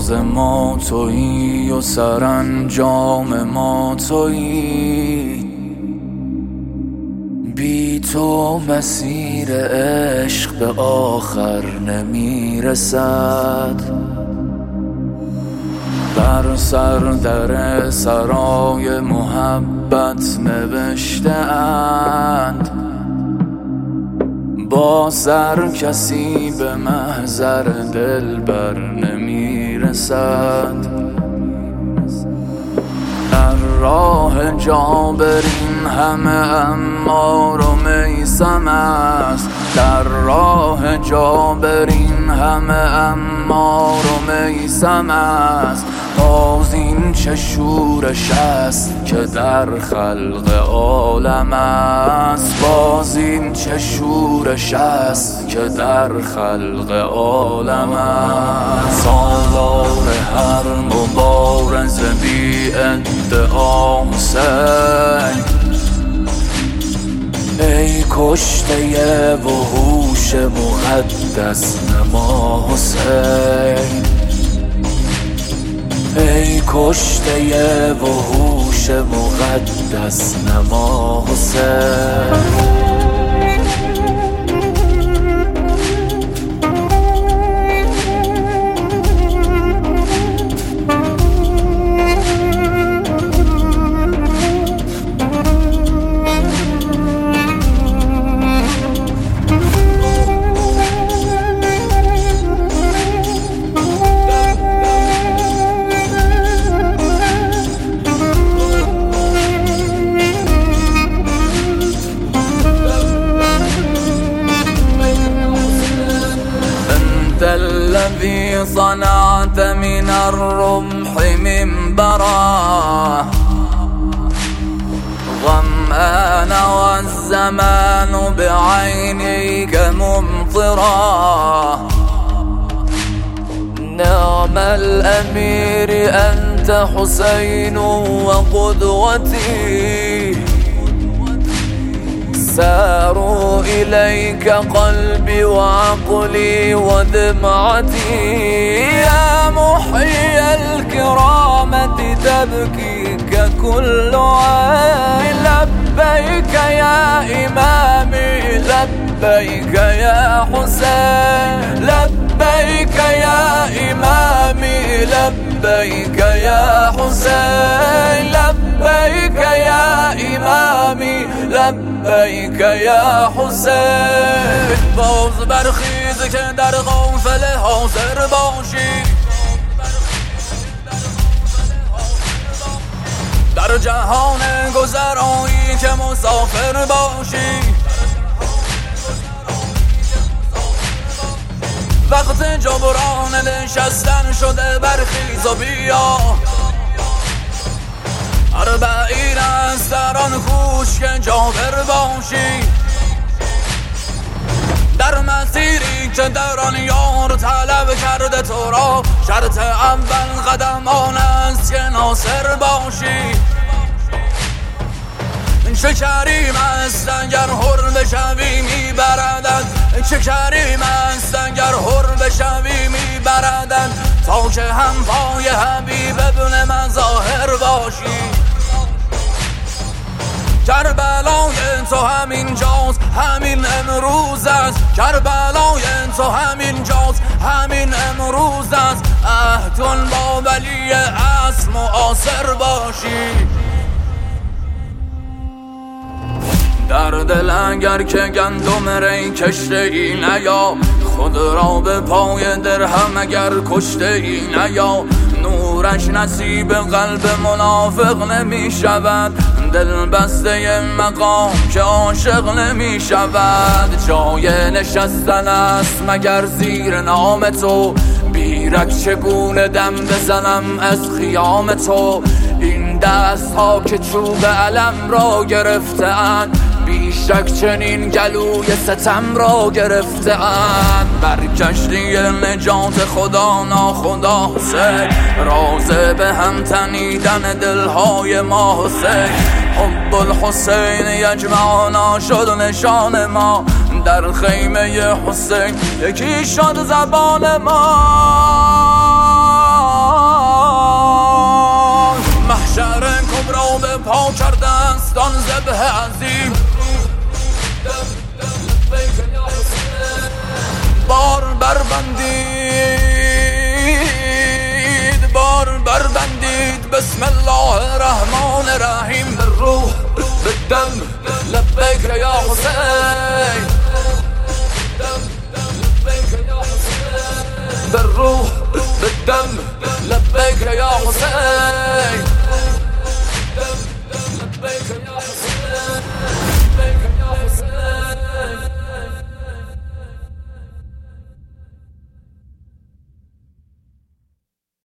راز ما تویی و سرانجام ما تویی. بی تو مسیر عشق به آخر نمیرسد. بر سر در سرای محبت نوشته اند، با سر کسی به محضر دلبر نمیرسد. در راه جابرین همه عمار و میثم است. در راه جابرین همه عمار و میثم است. باز این چه شورش است که در خلق عالم است. باز این چه شورش است که در خلق عالم است. سالار هر مبارز بی ادعا حسین، ای کشته وحوش مقدس نما حسین. ای کشته وحوش مقدس نما حسین. الذي صنعت من الرمح منبرا، ظمآن والزمان بعينيك ممطرا. نعم الأمير أنت حسين وقدوتي، ساروا إليك قلبي وعقلي ودمعتي. يا محيي الكرامة تبكيك كل عين. لبيك يا إمامي لبيك يا حسين. لبيك يا إمامي لبيك يا حسين. لبيك يا إمامي لبیک یا حسین. باز برخیز که در قافله حاضر باشی، در جهان گذرایی که مسافر باشی. وقت جبران نشستن شده برخیز و بیا. اربعین است در آن کوش که جابر باشی، در مسیری که در آن یار طلب کرده تو را. شرط اول قدم آن است که ناصر باشی. چه کریم است اگر حر بشوی میبردد، چه کریم است اگر حر بشوی میبردد. تا که هم پای حبیب ابن مظاهر باشی. کربلای تو همین جاست همین امروز است. کربلای تو همین جاست همین امروز است. عهدون با ولی عصر معاصر باشی. در دل اگر که گندم ری کشته ای نیا، خود را به پای درهم اگر کشته ای نیا. نورش نصیب قلب منافق نمی شود، دل بسته مقام که عاشق نمی شود. جای نشستن است مگر زیر نام تو، بیرک چگونه دم بزنم از خیام تو. این دست ها که چوب علم را گرفتند، بیشک چنین گلوی ستم را گرفتند. بر کشتی نجات خدا ناخدا حسین، راز به هم تنیدن دلهای ما حسین. حب الحسین یجمعنا شد نشان ما، در خیمه حسین یکی شد زبان ما. دستان ذبح عظیم بار بربندید بار بربندید بسم الله الرحمن الرحیم بالروح بالدم لبیک یا حسین بالروح بالدم لبیک یا حسین